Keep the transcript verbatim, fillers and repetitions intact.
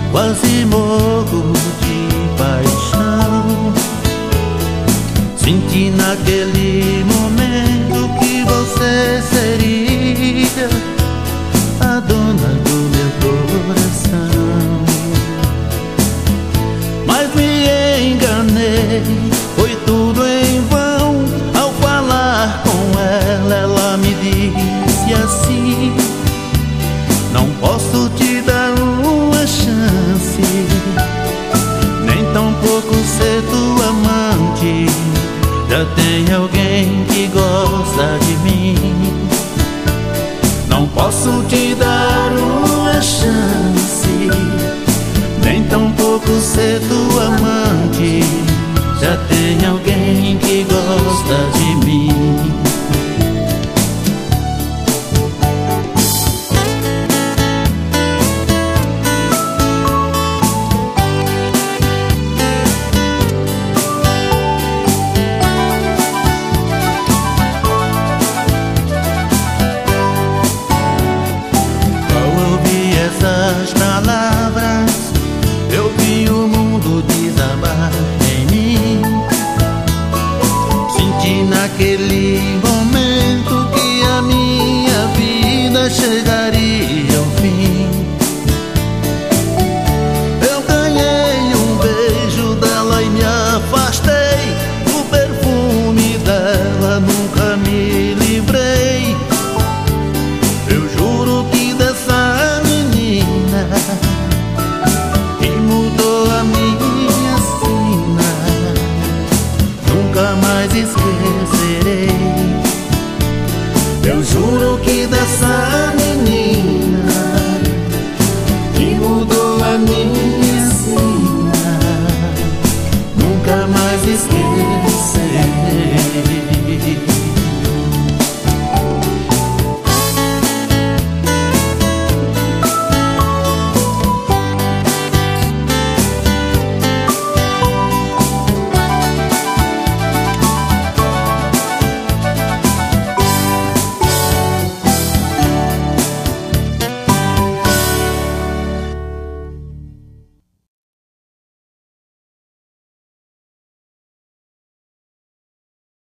quase morro de paixão. Senti naquele momento que você seria a dona do meu coração. Mas me enganei, foi tudo em vão. Ao falar com ela, ela me disse assim: não posso te dar uma chance, nem tampouco ser tua amante. Já tem alguém que gosta de mim. Não posso te dar uma chance, nem tampouco ser tua amante. Já tem alguém que gosta de mim. Essas palavras, eu vi o mundo desabar em mim. Senti naquele momento que a minha vida chegaria ao fim. Eu ganhei um beijo dela e me afastei do perfume dela, nunca me livrei. Eu juro que dessa e mudou a minha sina, nunca mais esquecerei. Eu juro que dessa